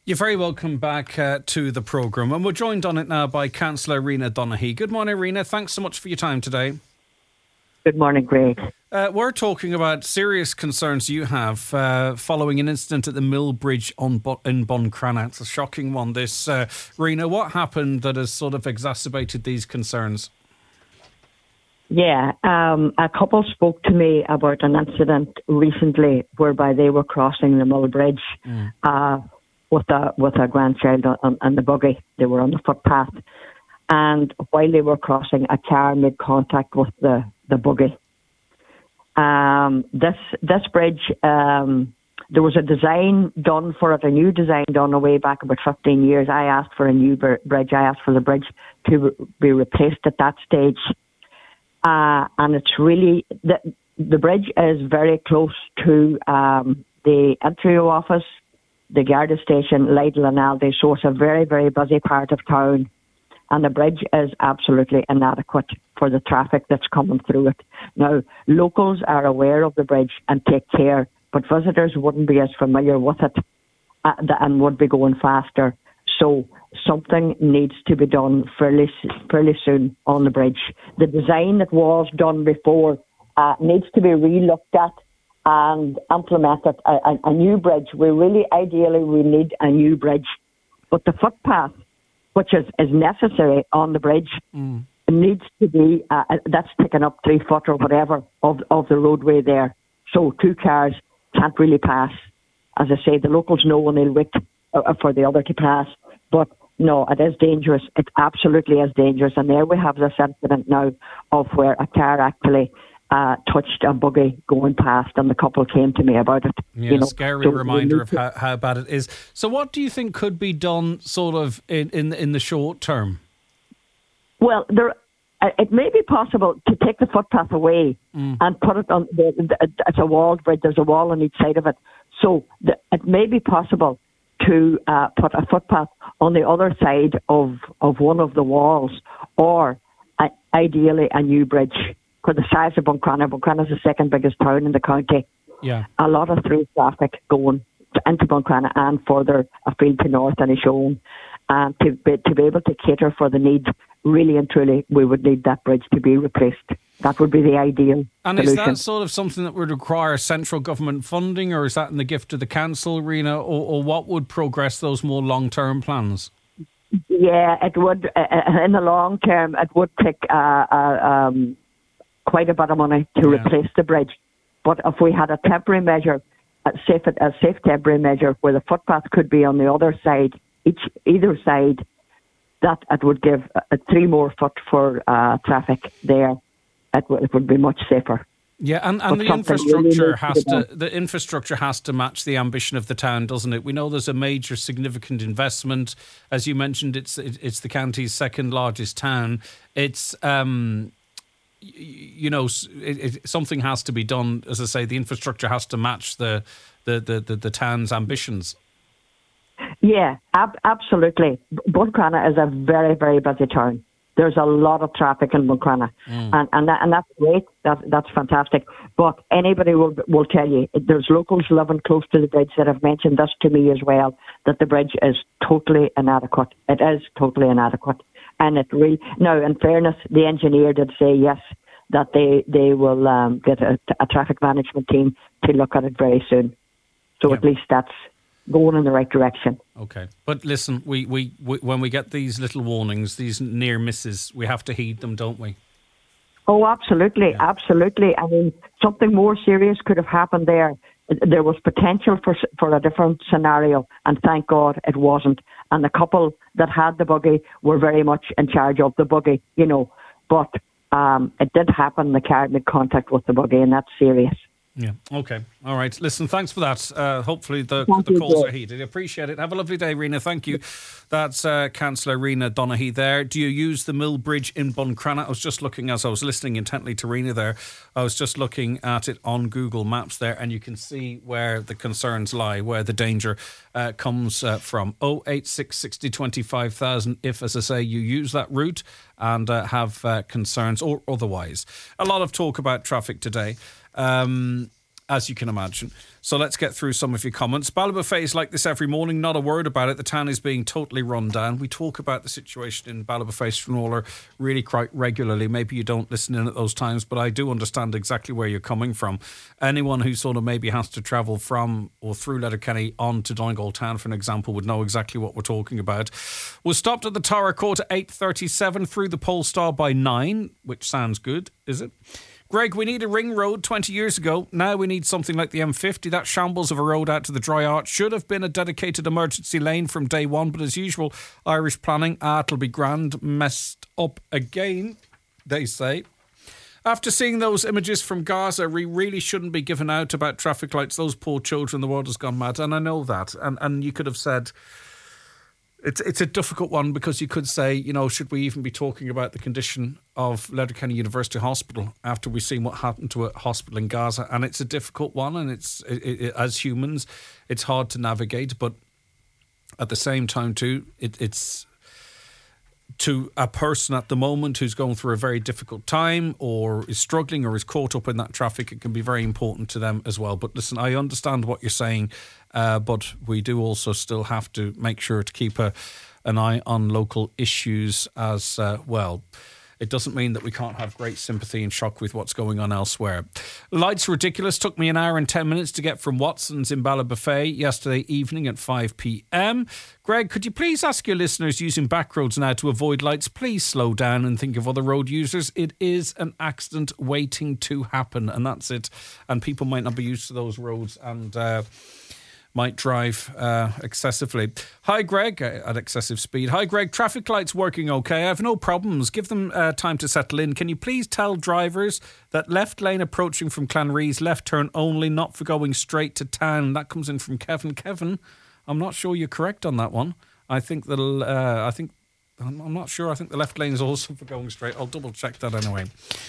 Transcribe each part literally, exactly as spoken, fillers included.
You're very welcome back uh, to the programme. And we're joined on it now by Councillor Rena Donaghy. Good morning, Rena. Thanks so much for your time today. Good morning, Greg. Uh, we're talking about serious concerns you have uh, following an incident at the Mill Bridge on Bo- in Buncrana. It's a shocking one, this. Uh, Rena, what happened that has sort of exacerbated these concerns? Yeah, um, a couple spoke to me about an incident recently whereby they were crossing the Mill Bridge mm. uh, with a with a grandchild on, on the buggy. They were on the footpath. And while they were crossing, a car made contact with the, the buggy. Um, this this bridge, um, there was a design done for it, a new design done away back about fifteen years. I asked for a new br- bridge. I asked for the bridge to re- be replaced at that stage. Uh, and it's really, the, the bridge is very close to um, the Ontario office, the Garda station, Lidl and Aldi. So it's a very, very busy part of town. And the bridge is absolutely inadequate for the traffic that's coming through it. Now, locals are aware of the bridge and take care, but visitors wouldn't be as familiar with it uh, and would be going faster. So something needs to be done fairly, fairly soon on the bridge. The design that was done before uh, needs to be re-looked at and implemented. A, a, a new bridge. We really, ideally, we need a new bridge. But the footpath, which is, is necessary on the bridge, mm. needs to be, uh, that's taken up three foot or whatever of, of the roadway there. So two cars can't really pass. As I say, the locals know when they'll wait uh, for the other to pass. But no, it is dangerous. It absolutely is dangerous. And there we have this incident now of where a car actually uh, touched a buggy going past, and the couple came to me about it. Yeah, you know, scary so reminder of how, how bad it is. So what do you think could be done sort of in, in, in the short term? Well, there, it may be possible to take the footpath away mm. and put it on, the, the, it's a walled bridge, there's a wall on each side of it. So the, it may be possible to uh, put a footpath on the other side of, of one of the walls, or uh, ideally a new bridge. For the size of Buncrana, Buncrana is the second biggest town in the county. Yeah, a lot of through traffic going to, into Buncrana and further afield to north and Ishone. And to be, to be able to cater for the need, really and truly, we would need that bridge to be replaced. That would be the ideal And solution. Is that sort of something that would require central government funding, or is that in the gift of the council, Rena, or, or what would progress those more long-term plans? Yeah, it would. Uh, in the long term, it would take uh, uh, um, quite a bit of money to yeah. replace the bridge. But if we had a temporary measure, a safe, a safe temporary measure where the footpath could be on the other side, each either side, that it would give uh, three more foot for uh, traffic there. It, w- it would be much safer. Yeah, and, and the infrastructure really has to, to the infrastructure has to match the ambition of the town, doesn't it? We know there's a major significant investment. As you mentioned, it's it, it's the county's second largest town. It's um, you know, it, it, something has to be done. As I say, the infrastructure has to match the the the, the, the town's ambitions. Yeah, ab- absolutely. Buncrana is a very, very busy town. There's a lot of traffic in Buncrana, mm. and and that, and that's great. That that's fantastic. But anybody will will tell you, there's locals living close to the bridge that have mentioned this to me as well, that the bridge is totally inadequate. It is totally inadequate, and it really. Now, in fairness, the engineer did say yes, that they they will um, get a, a traffic management team to look at it very soon. So yeah. At least that's going in the right direction. Okay. But listen, we, we, we when we get these little warnings, these near misses, we have to heed them, don't we? Oh, absolutely, yeah. absolutely. I mean, something more serious could have happened there. There was potential for for a different scenario, and thank God it wasn't. And the couple that had the buggy were very much in charge of the buggy, you know. But um, it did happen. The car made contact with the buggy, and that's serious. Yeah. Okay. All right. Listen, thanks for that. Uh, hopefully the, the calls are heeded. Appreciate it. Have a lovely day, Rena. Thank you. That's uh, Councillor Rena Donaghy there. Do you use the Mill Bridge in Buncrana? I was just looking, as I was listening intently to Rena there, I was just looking at it on Google Maps there, and you can see where the concerns lie, where the danger uh, comes uh, from. oh eight six, sixty, twenty-five thousand if, as I say, you use that route and uh, have uh, concerns or otherwise. A lot of talk about traffic today. Um, as you can imagine. So let's get through some of your comments. Ballybofey is like this every morning, not a word about it. The town is being totally run down. We talk about the situation in Ballybofey, Stranorlar really quite regularly. Maybe you don't listen in at those times, but I do understand exactly where you're coming from. Anyone who sort of maybe has to travel from or through Letterkenny on to Donegal town, for an example, would know exactly what we're talking about. We're stopped at the Tara Court at eight thirty-seven, through the Polestar by nine, which sounds good, is it? Greg, we need a ring road twenty years ago. Now we need something like the M fifty. That shambles of a road out to the Dry Arch should have been a dedicated emergency lane from day one, but as usual, Irish planning, ah, it'll be grand, messed up again, they say. After seeing those images from Gaza, we really shouldn't be giving out about traffic lights. Those poor children, the world has gone mad, and I know that. And and you could have said... It's it's a difficult one, because you could say, you know, should we even be talking about the condition of Letterkenny University Hospital after we've seen what happened to a hospital in Gaza? And it's a difficult one, and it's it, it, as humans, it's hard to navigate. But at the same time, too, it, it's to a person at the moment who's going through a very difficult time or is struggling or is caught up in that traffic, it can be very important to them as well. But listen, I understand what you're saying. Uh, but we do also still have to make sure to keep a, an eye on local issues as uh, well. It doesn't mean that we can't have great sympathy and shock with what's going on elsewhere. Lights ridiculous. Took me an hour and ten minutes to get from Watson's in Ballybofey yesterday evening at five p.m. Greg, could you please ask your listeners using back roads now to avoid lights? Please slow down and think of other road users. It is an accident waiting to happen, and that's it. And people might not be used to those roads and... Uh, might drive uh, excessively. Hi, Greg, uh, at excessive speed. Hi, Greg, traffic lights working okay. I have no problems. Give them uh, time to settle in. Can you please tell drivers that left lane approaching from Clanrees, left turn only, not for going straight to town? That comes in from Kevin. Kevin, I'm not sure you're correct on that one. I think that uh, I think I'm, I'm not sure. I think the left lane is also for going straight. I'll double check that anyway.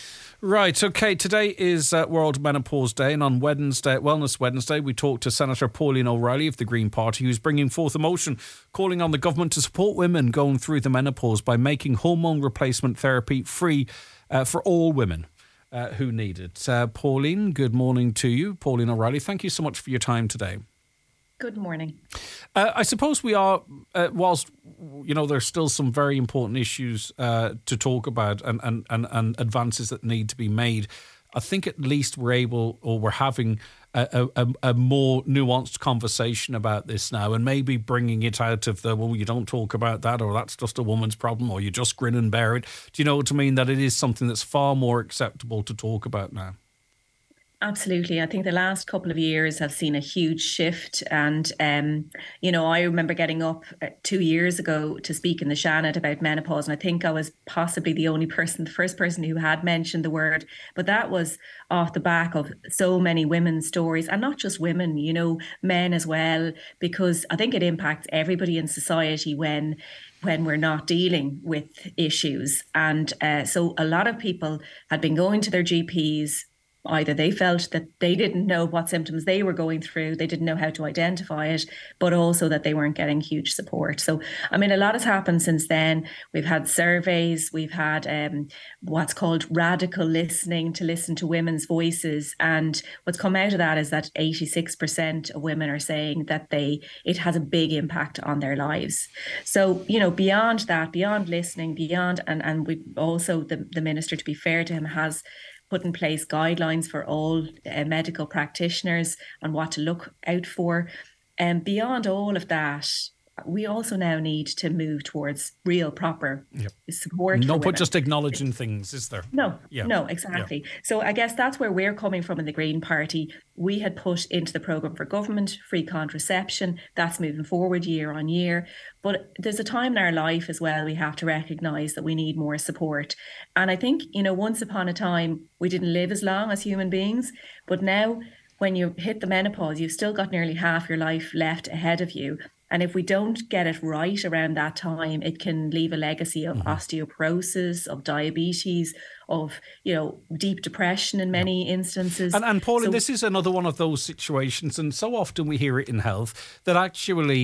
Right, okay, today is uh, World Menopause Day, and on Wednesday, Wellness Wednesday, we talked to Senator Pauline O'Reilly of the Green Party, who's bringing forth a motion calling on the government to support women going through the menopause by making hormone replacement therapy free uh, for all women uh, who need it. Uh, Pauline, good morning to you. Pauline O'Reilly, thank you so much for your time today. Good morning. Uh, I suppose we are, uh, whilst, you know, there's still some very important issues uh, to talk about and, and, and, and advances that need to be made, I think at least we're able, or we're having a, a, a more nuanced conversation about this now, and maybe bringing it out of the, well, you don't talk about that, or that's just a woman's problem, or you just grin and bear it. Do you know what I mean? That it is something that's far more acceptable to talk about now. Absolutely. I think the last couple of years have seen a huge shift. And, um, you know, I remember getting up two years ago to speak in the Seanad about menopause. And I think I was possibly the only person, the first person who had mentioned the word. But that was off the back of so many women's stories, and not just women, you know, men as well, because I think it impacts everybody in society when when we're not dealing with issues. And uh, so a lot of people had been going to their G Ps. Either they felt that they didn't know what symptoms they were going through, they didn't know how to identify it, but also that they weren't getting huge support. So, I mean, a lot has happened since then. We've had surveys, we've had um, what's called radical listening, to listen to women's voices. And what's come out of that is that eighty-six percent of women are saying that they it has a big impact on their lives. So, you know, beyond that, beyond listening, beyond, and, and we also, the, the minister, to be fair to him, has put in place guidelines for all uh, medical practitioners on what to look out for. And beyond all of that, we also now need to move towards real, proper yep. support. No, for but women. Just acknowledging things, is there? No, yeah. no, exactly. Yeah. So I guess that's where we're coming from in the Green Party. We had put into the programme for government free contraception. That's moving forward year on year. But there's a time in our life as well we have to recognise that we need more support. And I think, you know, once upon a time, we didn't live as long as human beings. But now, when you hit the menopause, you've still got nearly half your life left ahead of you. And if we don't get it right around that time, it can leave a legacy of mm-hmm. osteoporosis, of diabetes, of, you know, deep depression in many yeah. instances. And, and Pauline, so, this is another one of those situations, and so often we hear it in health, that actually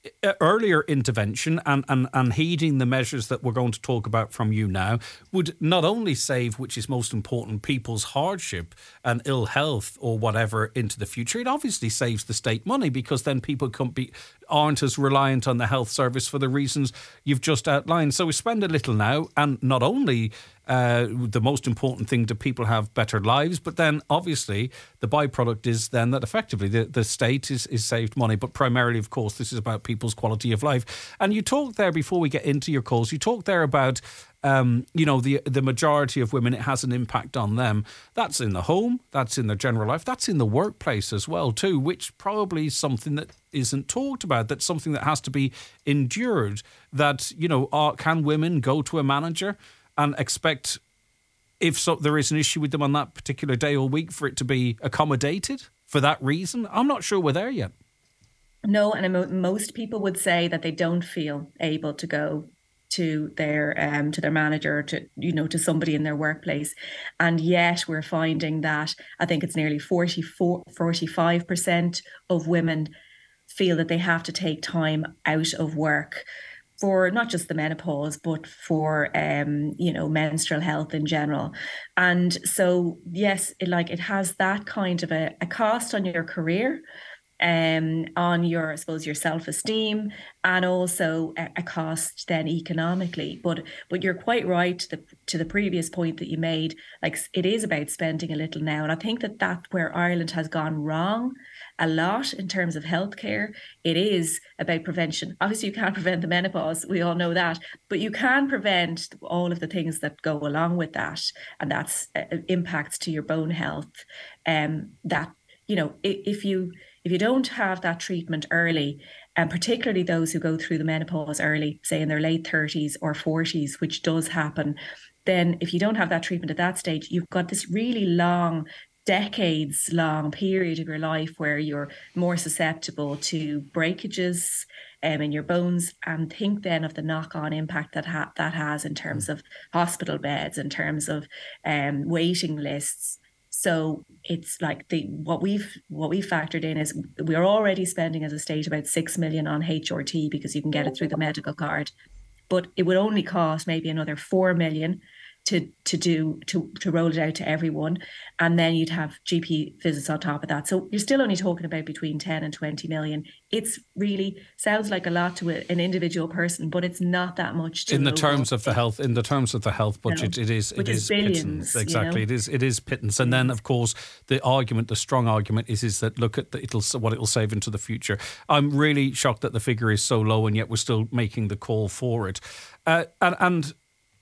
earlier intervention and, and, and heeding the measures that we're going to talk about from you now would not only save, which is most important, people's hardship and ill health or whatever into the future, it obviously saves the state money, because then people can't be, aren't as reliant on the health service for the reasons you've just outlined. So we spend a little now, and not only uh, the most important thing, do people have better lives, but then obviously the byproduct is then that effectively the, the state is, is saved money. But primarily, of course, this is about people's quality of life. And you talked there, before we get into your calls, you talked there about Um, you know, the the majority of women, it has an impact on them. That's in the home, that's in their general life, that's in the workplace as well too, which probably is something that isn't talked about, that's something that has to be endured. That, you know, are, can women go to a manager and expect, if so, there is an issue with them on that particular day or week, for it to be accommodated for that reason? I'm not sure we're there yet. No, and most people would say that they don't feel able to go to their um, to their manager, to, you know, to somebody in their workplace. And yet we're finding that I think it's nearly forty-four, forty-five percent of women feel that they have to take time out of work for not just the menopause, but for, um, you know, menstrual health in general. And so, yes, it, like it has that kind of a, a cost on your career, um, on your, I suppose, your self-esteem, and also a, a cost then economically. But but you're quite right to the, to the previous point that you made. Like, it is about spending a little now. And I think that that's where Ireland has gone wrong a lot in terms of healthcare. It is about prevention. Obviously, you can't prevent the menopause. We all know that. But you can prevent all of the things that go along with that. And that's uh, impacts to your bone health. Um, that, you know, if you... If you don't have that treatment early, and particularly those who go through the menopause early, say in their late thirties or forties, which does happen, then if you don't have that treatment at that stage, you've got this really long, decades long period of your life where you're more susceptible to breakages um, in your bones. And think then of the knock-on impact that ha- that has in terms of hospital beds, in terms of um, waiting lists. So it's like the what we've what we factored in is we're already spending as a state about six million on H R T, because you can get it through the medical card, but it would only cost maybe another four million to to do to to roll it out to everyone, and then you'd have G P visits on top of that. So you're still only talking about between ten and twenty million. It's really sounds like a lot to a, an individual person, but it's not that much to in the terms of the health in the terms of the health budget. No. It is Which it is is billions, pittance. Exactly, you know? it is it is pittance. And then of course the argument, the strong argument is is that look at the, it'll what it'll save into the future. I'm really shocked that the figure is so low, and yet we're still making the call for it. Uh, and and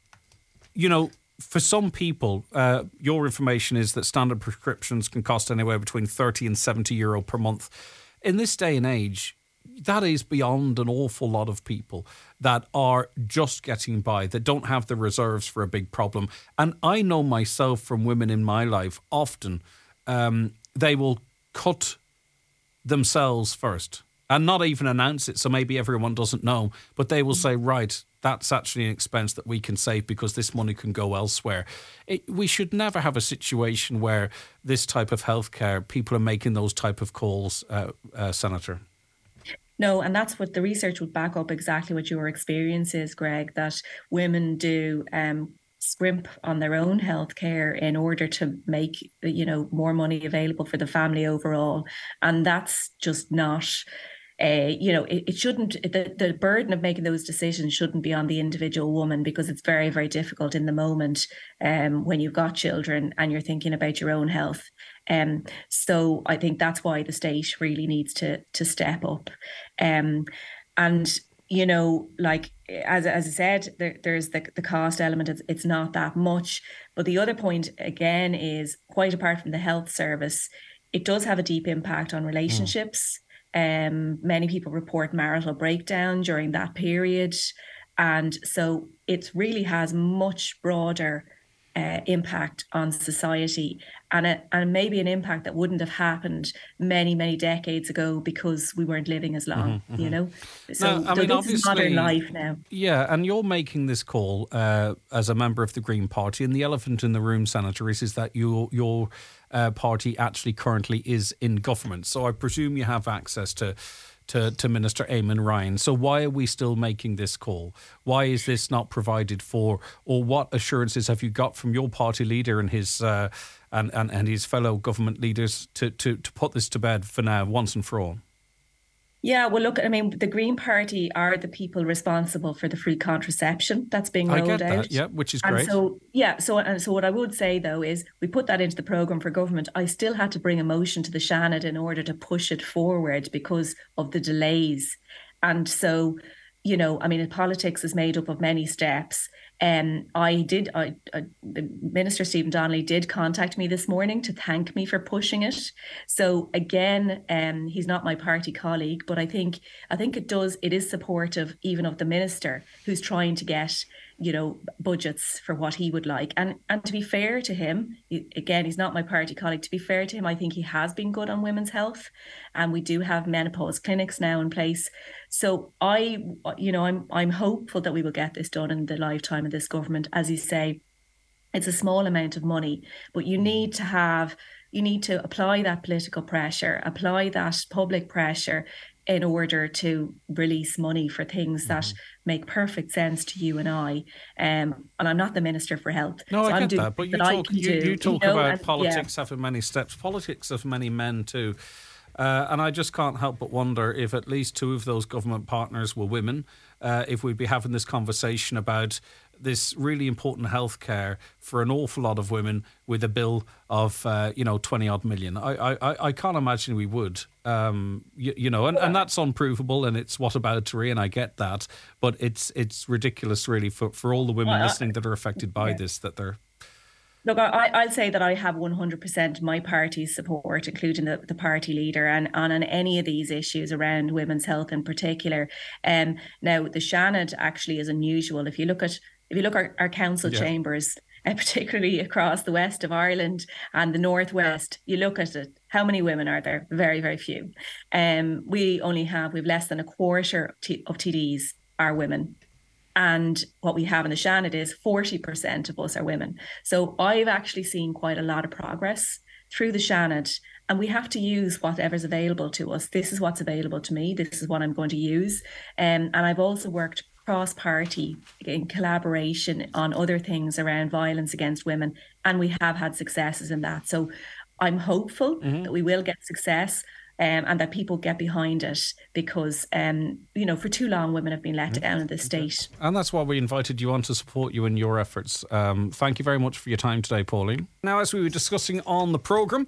you know. For some people, uh, your information is that standard prescriptions can cost anywhere between thirty and seventy euro per month. In this day and age, that is beyond an awful lot of people that are just getting by, that don't have the reserves for a big problem. And I know myself from women in my life, often um, they will cut themselves first and not even announce it, so maybe everyone doesn't know, but they will say, right, that's actually an expense that we can save because this money can go elsewhere. It, we should never have a situation where this type of healthcare, people are making those type of calls, uh, uh, Senator. No, and that's what the research would back up, exactly what your experience is, Greg, that women do um, scrimp on their own healthcare in order to make, you know, more money available for the family overall. And that's just not... Uh, you know, it, it shouldn't, the, the burden of making those decisions shouldn't be on the individual woman, because it's very, very difficult in the moment um, when you've got children and you're thinking about your own health. Um, so I think that's why the state really needs to to step up. Um, and, you know, like, as, as I said, there, there's the, the cost element. It's, it's not that much. But the other point, again, is quite apart from the health service, it does have a deep impact on relationships. Mm. Um, many people report marital breakdown during that period. And so it really has much broader uh, impact on society, and, a, and maybe an impact that wouldn't have happened many, many decades ago because we weren't living as long, mm-hmm, mm-hmm. you know? So, now, I so mean, this obviously, is modern life now. Yeah, and you're making this call uh, as a member of the Green Party, and the elephant in the room, Senator, is, is that you, your uh, party actually currently is in government. So I presume you have access to to, to Minister Eamon Ryan. So why are we still making this call? Why is this not provided for? Or what assurances have you got from your party leader and his uh, and, and, and his fellow government leaders to, to, to put this to bed for now, once and for all? Yeah, well, look, I mean, the Green Party are the people responsible for the free contraception that's being rolled I get out. That, yeah, which is and great. So, yeah, so and so what I would say, though, is we put that into the programme for government. I still had to bring a motion to the Seanad in order to push it forward because of the delays. And so, you know, I mean, politics is made up of many steps. Um, I did, I, I, the Minister Stephen Donnelly did contact me this morning to thank me for pushing it. So again, um, he's not my party colleague, but I think, I think it does, it is supportive even of the Minister who's trying to get, you know, budgets for what he would like. And and to be fair to him, again, he's not my party colleague. To be fair to him, I think he has been good on women's health. And we do have menopause clinics now in place. So I, you know, I'm I'm hopeful that we will get this done in the lifetime of this government. As you say, it's a small amount of money, but you need to have, you need to apply that political pressure, apply that public pressure in order to release money for things that mm. make perfect sense to you and I. Um, and I'm not the Minister for Health. No, so I I'm get that. But you talk, you, do, you talk you know, about and, politics yeah. having many steps, politics have many men too. Uh, and I just can't help but wonder if at least two of those government partners were women, uh, if we'd be having this conversation about this really important healthcare for an awful lot of women with a bill of, uh, you know, twenty odd million. I, I, I can't imagine we would, um, you, you know, and, and that's unprovable and it's whataboutery, and I get that. But it's it's ridiculous, really, for, for all the women well, listening that are affected by yeah. this, that they're... Look, I, I'll say that I have one hundred percent my party's support, including the, the party leader, and, and on any of these issues around women's health in particular. Um, now, the Seanad actually is unusual. If you look at if you look at our, our council yeah. chambers, uh, particularly across the west of Ireland and the northwest, you look at it, how many women are there? Very, very few. Um, we only have, we've less than a quarter of T Ds are women. And what we have in the Seanad is forty percent of us are women. So I've actually seen quite a lot of progress through the Seanad, and we have to use whatever's available to us. This is what's available to me. This is what I'm going to use. Um, and I've also worked cross-party in collaboration on other things around violence against women, and we have had successes in that. So I'm hopeful mm-hmm. that we will get success. Um, and that people get behind it because, um, you know, for too long, women have been let down in this state. And that's why we invited you on to support you in your efforts. Um, thank you very much for your time today, Pauline. Now, as we were discussing on the programme,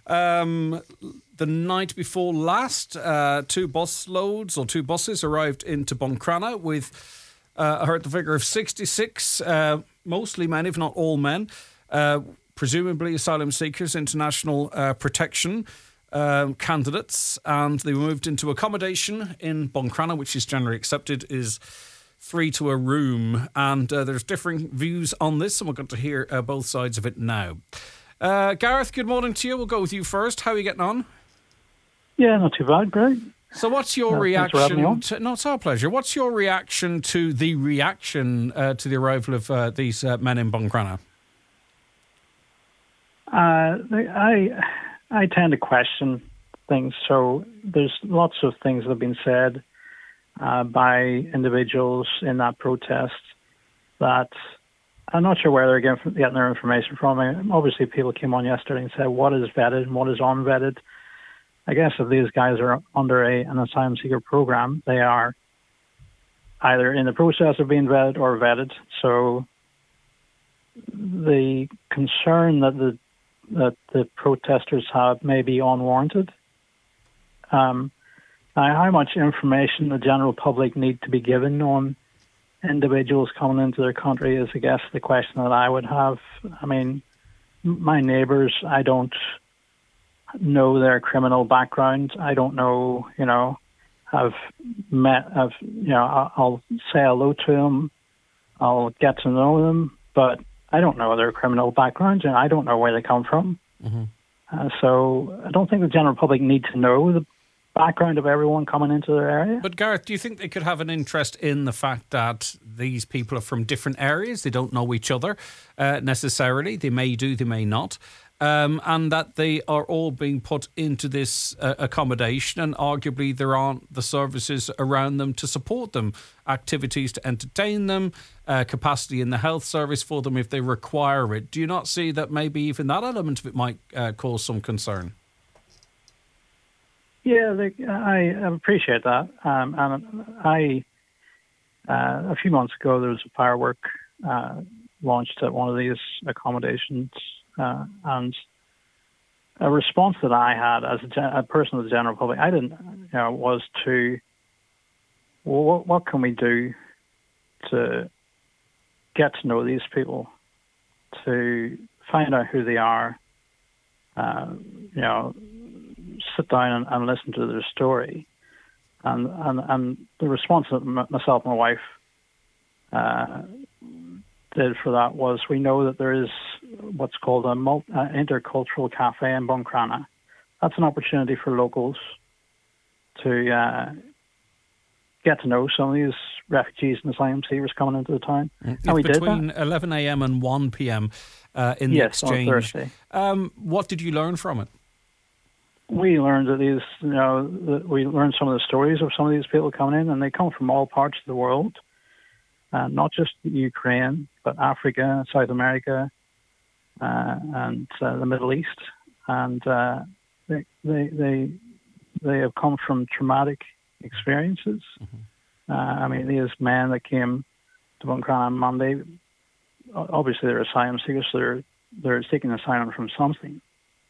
um, the night before last, uh, two bus loads or two buses arrived into Buncrana with, uh, I heard the figure of sixty-six, uh, mostly men, if not all men, uh, presumably asylum seekers, international uh, protection Um, candidates, and they were moved into accommodation in Buncrana, which is generally accepted is three to a room, and uh, there's differing views on this, and we're going to hear uh, both sides of it now. Uh, Gareth, good morning to you. We'll go with you first. How are you getting on? Yeah, not too bad, great. So what's your uh, reaction to, no, it's our pleasure. What's your reaction to the reaction uh, to the arrival of uh, these uh, men in Buncrana? Uh, I... I tend to question things. So there's lots of things that have been said uh, by individuals in that protest that I'm not sure where they're getting, getting their information from. I mean, obviously, people came on yesterday and said what is vetted and what is unvetted. I guess if these guys are under a, an asylum seeker program, they are either in the process of being vetted or vetted. So the concern that the that the protesters have may be unwarranted. Um, now, how much information the general public need to be given on individuals coming into their country is, I guess, the question that I would have. I mean, my neighbours, I don't know their criminal background. I don't know, you know, I've met, I've, you know, I'll say hello to them, I'll get to know them, but I don't know their criminal backgrounds, and I don't know where they come from. Mm-hmm. Uh, so I don't think the general public need to know the background of everyone coming into their area. But Gareth, do you think they could have an interest in the fact that these people are from different areas? They don't know each other uh, necessarily. They may do, they may not. um, and that they are all being put into this uh, accommodation, and arguably there aren't the services around them to support them, activities to entertain them, uh, capacity in the health service for them if they require it. Do you not see that maybe even that element of it might uh, cause some concern? Yeah, they, I appreciate that. Um, and I, uh, a few months ago, there was a firework uh, launched at one of these accommodations, uh, and a response that I had as a, gen- a person of the general public, I didn't, you know, was to, well, what, what can we do to get to know these people, to find out who they are, uh, you know, sit down and, and listen to their story. And, and, and the response that m- myself and my wife uh, did for that was, we know that there is what's called a multi, uh, intercultural cafe in Buncrana. That's an opportunity for locals to uh, get to know some of these refugees and asylum seekers coming into the town. It's and we between did that. eleven a.m. and one p.m. Uh, in the yes, exchange. on Thursday. Um, what did you learn from it? We learned that these, you know, that we learned some of the stories of some of these people coming in, and they come from all parts of the world, uh, not just Ukraine, but Africa, South America, uh, and uh, the Middle East, and uh, they, they they they have come from traumatic experiences. Mm-hmm. uh, I mean, these men that came to Buncrana on Monday, obviously they're asylum seekers, so they're they're seeking asylum from something.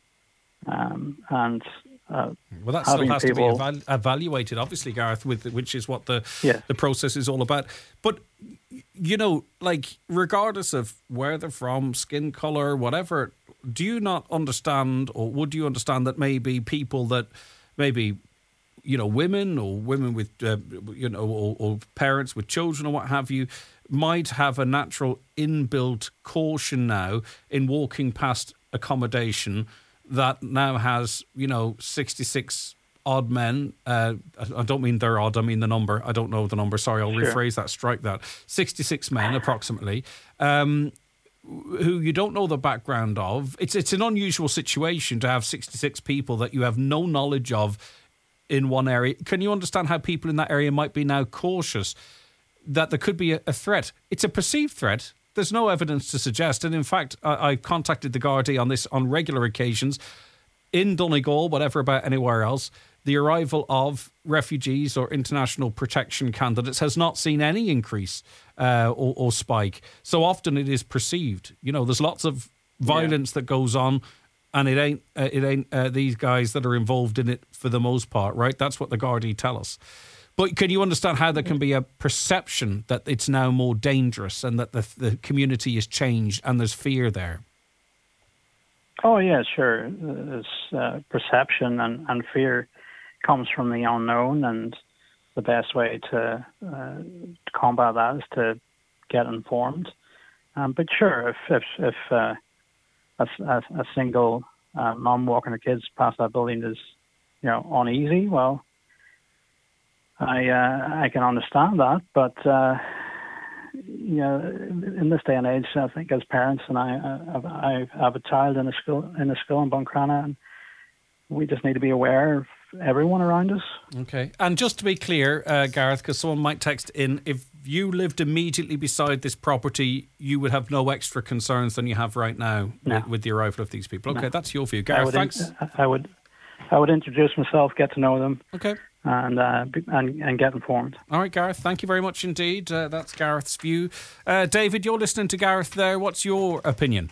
Um, and uh, well, that still has people, to be evalu- evaluated, obviously, Gareth, with which is what the yeah. the process is all about. But you know, like, regardless of where they're from, skin color, whatever, do you not understand, or would you understand that maybe people that maybe, you know, women or women with, uh, you know, or, or parents with children or what have you, might have a natural inbuilt caution now in walking past accommodation that now has, you know, sixty-six odd men. Uh, I don't mean they're odd, I mean the number. I don't know the number. Sorry, I'll sure. rephrase that, strike that. sixty-six men, approximately, um, who you don't know the background of. It's, it's an unusual situation to have sixty-six people that you have no knowledge of in one area. Can you understand how people in that area might be now cautious that there could be a, a threat? It's a perceived threat. There's no evidence to suggest. And in fact, I, I've contacted the Gardaí on this on regular occasions, in Donegal, whatever about anywhere else. The arrival of refugees or international protection candidates has not seen any increase uh, or, or spike. So often it is perceived. You know, there's lots of violence yeah. that goes on, and it ain't uh, it ain't uh, these guys that are involved in it for the most part, right? That's what the Gardaí tell us. But can you understand how there can be a perception that it's now more dangerous and that the, the community is changed and there's fear there? Oh, yeah, sure. There's uh, perception and, and fear comes from the unknown, and the best way to, uh, to combat that is to get informed. Um, but sure, if if, if uh, a, a, a single uh, mum walking her kids past that building is, you know, uneasy, well, I uh, I can understand that, but uh, you know, in this day and age, I think as parents, and I I, I have a child in a school in a school in Buncrana, and we just need to be aware of everyone around us. Okay, and just to be clear, uh, Gareth, because someone might text in, if you lived immediately beside this property, you would have no extra concerns than you have right now no. with, with the arrival of these people. Okay, no. that's your view, Gareth. I would, thanks. I would I would introduce myself, get to know them. Okay. And, uh, and and get informed. All right, Gareth, thank you very much indeed. Uh, that's Gareth's view. Uh, David, you're listening to Gareth there. What's your opinion?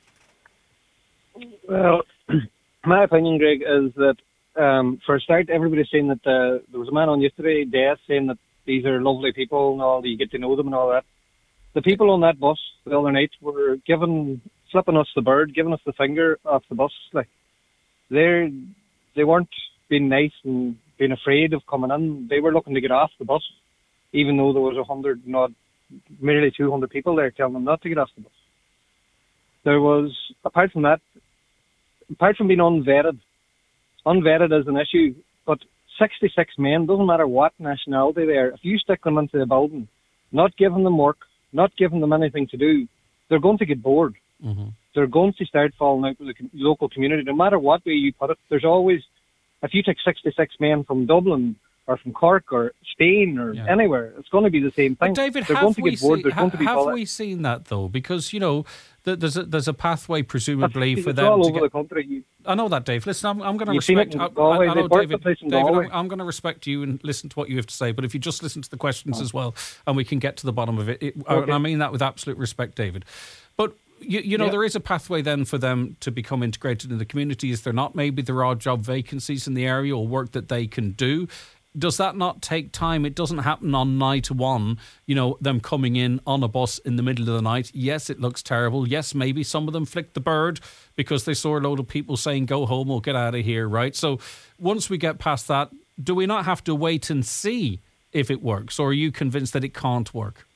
Well, my opinion, Greg, is that um, for a start, everybody's saying that uh, there was a man on yesterday, Des, saying that these are lovely people and all, you get to know them and all that. The people on that bus the other night were giving, flipping us the bird, giving us the finger off the bus. Like, they're, they weren't being nice and being afraid of coming in. They were looking to get off the bus, even though there was a hundred, not merely two hundred people there telling them not to get off the bus. There was, apart from that, apart from being unvetted, unvetted is an issue, but sixty-six men, doesn't matter what nationality they are, if you stick them into a building, not giving them work, not giving them anything to do, they're going to get bored. Mm-hmm. They're going to start falling out with the com- local community, no matter what way you put it. There's always, if you take sixty-six men from Dublin or from Cork or Spain or Yeah. anywhere, it's going to be the same thing. But David, they're have going to we get bored. seen, There's ha- going to be have bullet- we seen that though? Because you know, th- there's a, there's a pathway presumably it's for it's them all to over get. the country. You, I know that, Dave. Listen, I'm, I'm going to You've seen respect. it in I, Galway. I, I They know, burnt David. the place in David, I'm, Galway. I'm going to respect you and listen to what you have to say. But if you just listen to the questions as well, and we can get to the bottom of it, it Okay. and I mean that with absolute respect, David. But you, you know, Yeah. there is a pathway then for them to become integrated in the community. Is there not? Maybe there are job vacancies in the area or work that they can do. Does that not take time? It doesn't happen on night one, you know, them coming in on a bus in the middle of the night. Yes, it looks terrible. Yes, maybe some of them flicked the bird because they saw a load of people saying, go home or get out of here, right? So once we get past that, do we not have to wait and see if it works? Or are you convinced that it can't work?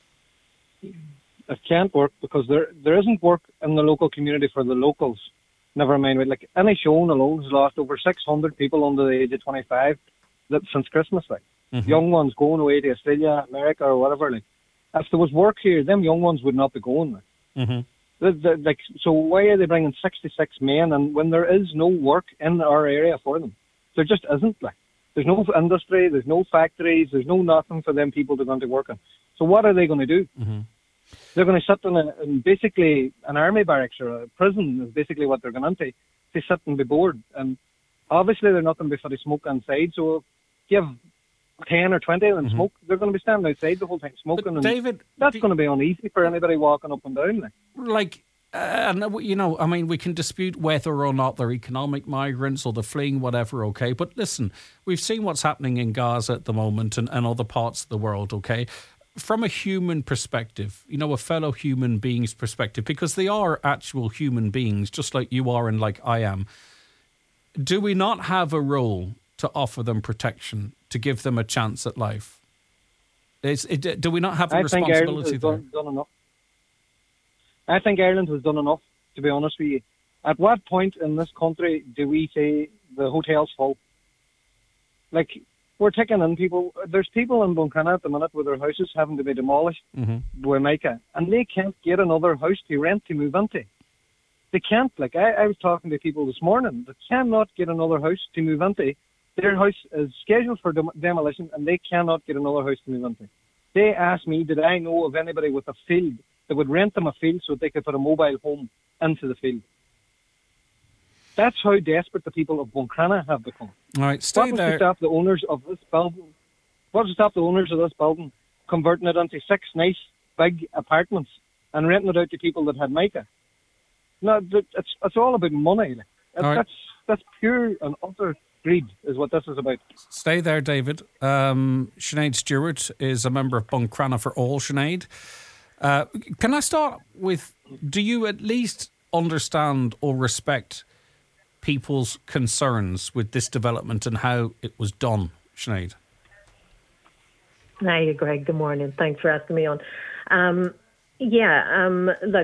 it can't work because there there isn't work in the local community for the locals. Never mind, like Inishowen alone has lost over six hundred people under the age of twenty-five that, since Christmas. Like Mm-hmm. young ones going away to Australia, America, or whatever. Like if there was work here, them young ones would not be going. Like, Mm-hmm. the, the, like so, why are they bringing sixty-six men? And when there is no work in our area for them, there just isn't. Like there's no industry, there's no factories, there's no nothing for them people to go into working. So what are they going to do? Mm-hmm. They're going to sit in, a, in basically an army barracks or a prison is basically what they're going into. They sit and be bored. And obviously they're not going to be for the smoke inside. So give ten or twenty of them Mm-hmm. smoke, they're going to be standing outside the whole time smoking. But and David, that's do- going to be uneasy for anybody walking up and down. Like. like, uh, and, you know, I mean, we can dispute whether or not they're economic migrants or they're fleeing, whatever, okay? But listen, we've seen what's happening in Gaza at the moment and, and other parts of the world, okay? From a human perspective, you know, a fellow human being's perspective, because they are actual human beings, just like you are and like I am, do we not have a role to offer them protection, to give them a chance at life? Is it, do we not have a I think Ireland responsibility has there? done, done enough. I think Ireland has done enough, to be honest with you. At what point in this country do we say the hotel's full? Like, we're taking in people. There's people in Buncrana at the minute with their houses having to be demolished Mm-hmm. by Micah, and they can't get another house to rent to move into. They can't. Like, I, I was talking to people this morning that cannot get another house to move into. Their house is scheduled for dem- demolition, and they cannot get another house to move into. They asked me, did I know of anybody with a field that would rent them a field so they could put a mobile home into the field? That's how desperate the people of Buncrana have become. All right, stay What was to there. stop the owners of this building? What was to stop the owners of this building converting it into six nice big apartments and renting it out to people that had mica? No, th- it's it's all about money. Like. It's, All right. That's that's pure and utter greed, is what this is about. Stay there, David. Um, Sinead Stewart is a member of Buncrana for All. Sinead, uh, can I start with, do you at least understand or respect people's concerns with this development and how it was done, Sinead? Hiya, Greg. Good morning. Thanks for asking me on. Um, yeah, um, look,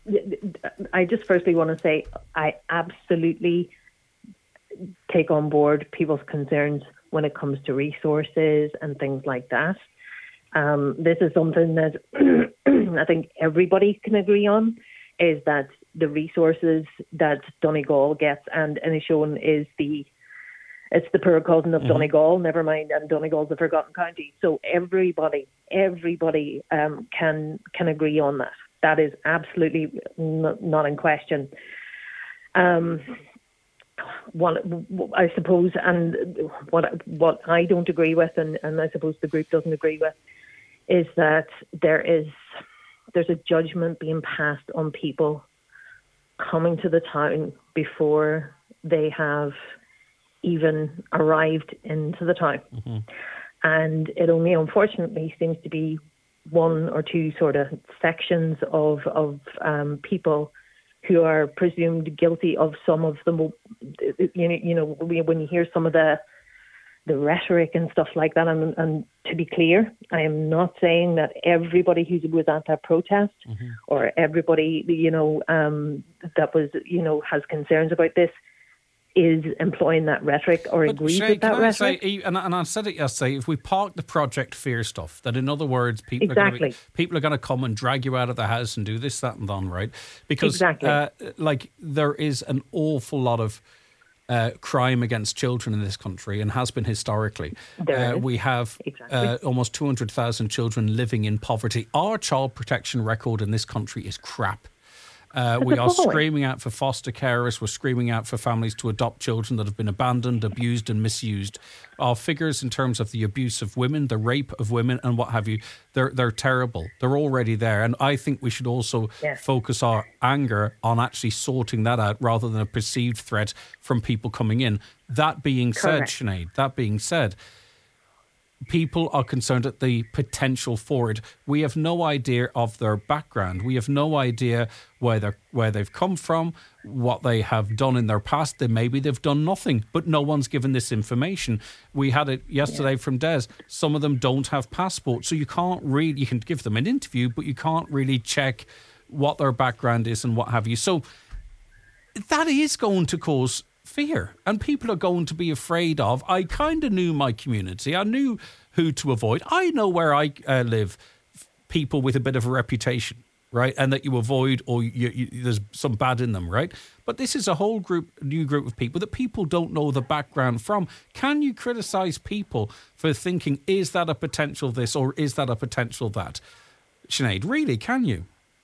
I just firstly want to say I absolutely take on board people's concerns when it comes to resources and things like that. Um, this is something that I think everybody can agree on, is that the resources that Donegal gets, and Inishowen is the it's the poor cousin of mm-hmm. Donegal, never mind, and Donegal's the forgotten county. So everybody, everybody um, can can agree on that. That is absolutely n- not in question. Um, what I suppose, and what what I don't agree with, and, and I suppose the group doesn't agree with, is that there is there's a judgment being passed on people coming to the town before they have even arrived into the town. Mm-hmm. And it only unfortunately seems to be one or two sort of sections of, of um, people who are presumed guilty of some of the, mo- you know, you know, when you hear some of the the rhetoric and stuff like that, and, and to be clear, I am not saying that everybody who was at that protest mm-hmm. or everybody, you know, um, that was, you know, has concerns about this is employing that rhetoric or but agrees Sinead, with that can I rhetoric. Say, and, I, and I said it yesterday, if we park the Project Fear stuff, that in other words, people exactly. are going to people are going to come and drag you out of the house and do this, that, and that, right? Because exactly. uh, like there is an awful lot of uh, crime against children in this country and has been historically. There Uh, is. we have Exactly. uh, almost two hundred thousand children living in poverty. Our child protection record in this country is crap. Uh, we are screaming out for foster carers. We're screaming out for families to adopt children that have been abandoned, abused and misused. Our figures in terms of the abuse of women, the rape of women and what have you, they're, they're terrible. They're already there. And I think we should also yeah. focus our anger on actually sorting that out rather than a perceived threat from people coming in. That being Correct. said, Sinead, that being said, people are concerned at the potential for it. We have no idea of their background. We have no idea where they're, where they've come from, what they have done in their past. They, maybe they've done nothing, but no one's given this information. We had it yesterday yeah. from Des. Some of them don't have passports, so you can't really, you can give them an interview, but you can't really check what their background is and what have you. So that is going to cause fear, and people are going to be afraid of. I kind of knew my community. I knew who to avoid. I know where I uh, live, people with a bit of a reputation, right? And that you avoid, or you, you, there's some bad in them, right? But this is a whole group, new group of people that people don't know the background from. Can you criticize people for thinking, is that a potential this or is that a potential that? Sinead, really, can you?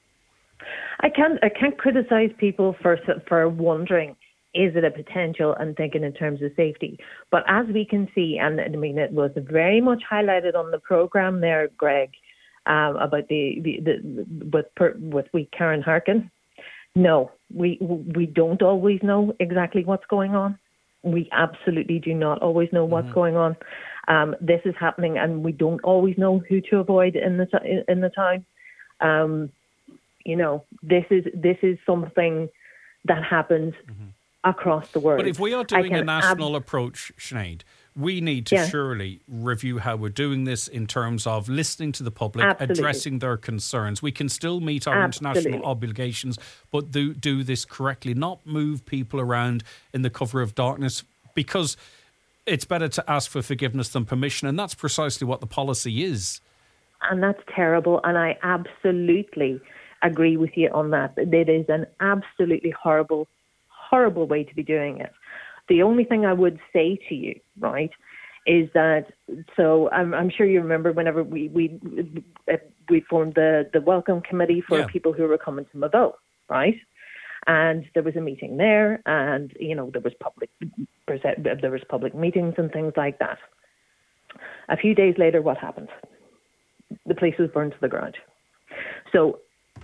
I can't. I can't criticize people for for wondering, is it a potential, and thinking in terms of safety. But as we can see, and I mean, it was very much highlighted on the programme there, Greg, um, about the, the, the with per, with we Karen Harkin. No, we we don't always know exactly what's going on. We absolutely do not always know what's mm-hmm. going on. Um, this is happening, and we don't always know who to avoid in the in the town. Um, you know, this is this is something that happens. Mm-hmm. across the world. But if we are doing a national ab- approach, Sinead, we need to yeah. surely review how we're doing this in terms of listening to the public, Absolutely. addressing their concerns. We can still meet our Absolutely. international obligations, but do, do this correctly, not move people around in the cover of darkness, because it's better to ask for forgiveness than permission, and that's precisely what the policy is. And that's terrible, and I absolutely agree with you on that. It is an absolutely horrible horrible way to be doing it. The only thing I would say to you, right, is that, so I'm, I'm sure you remember whenever we we we formed the, the welcome committee for yeah. people who were coming to Mavo, right? And there was a meeting there, and you know there was public there was public meetings and things like that. A few days later, what happened? The place was burned to the ground. So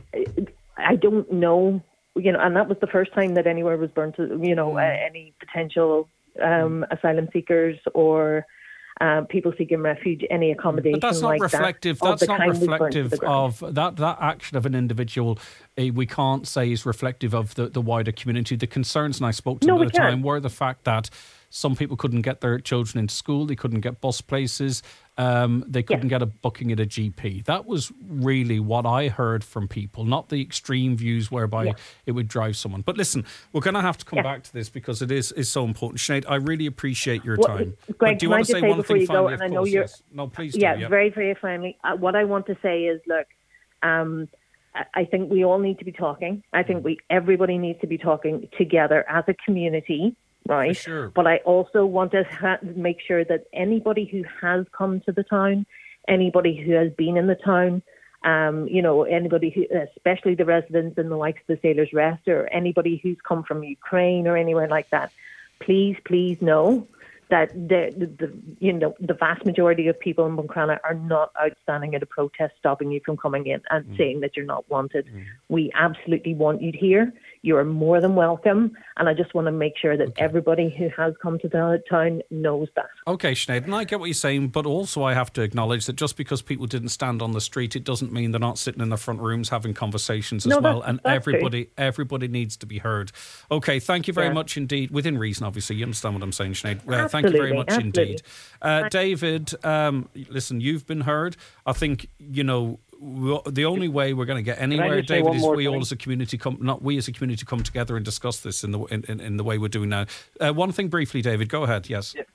I don't know. You know, and that was the first time that anywhere was burnt to, you know, uh, any potential um, asylum seekers or uh, people seeking refuge, any accommodation but that's not like reflective, that. That's not reflective of that, that action of an individual. Uh, we can't say is reflective of the, the wider community. The concerns, and I spoke to no, them at the can't. time, were the fact that some people couldn't get their children into school, they couldn't get bus places, um, they couldn't yeah. get a booking at a G P. That was really what I heard from people, not the extreme views whereby yeah. it would drive someone. But listen, we're going to have to come yeah. back to this because it is, is so important. Sinead, I really appreciate your well, time. Greg, but do you want to say, say one thing finally? Go, of and I course, know you're, yes. No, please yeah, do. Yeah, very, very finally. Uh, what I want to say is, look, um, I think we all need to be talking. I think we everybody needs to be talking together as a community. Right. Sure. But I also want to ha- make sure that anybody who has come to the town, anybody who has been in the town, um, you know, anybody who, especially the residents in the likes of the Sailors' Rest or anybody who's come from Ukraine or anywhere like that, please, please know that the, the, the you know the vast majority of people in Buncrana are not outstanding at a protest stopping you from coming in and mm. saying that you're not wanted. Mm. We absolutely want you here. You are more than welcome, and I just want to make sure that okay. everybody who has come to the town knows that. Okay, Sinead, and I get what you're saying, but also I have to acknowledge that just because people didn't stand on the street, it doesn't mean they're not sitting in the front rooms having conversations as no, well, that's, and that's everybody true. everybody needs to be heard. Okay, thank you very yeah. much indeed, within reason, obviously. You understand what I'm saying, Sinead. Uh, absolutely, thank you very much absolutely. indeed. Uh, David, um, listen, you've been heard. I think, you know, we, the only way we're going to get anywhere, just say David, one is more we thing? all as a community come, not we as a community come together and discuss this in the in, in, in the way we're doing now. Uh, one thing briefly, David, go ahead. Yes. Yeah.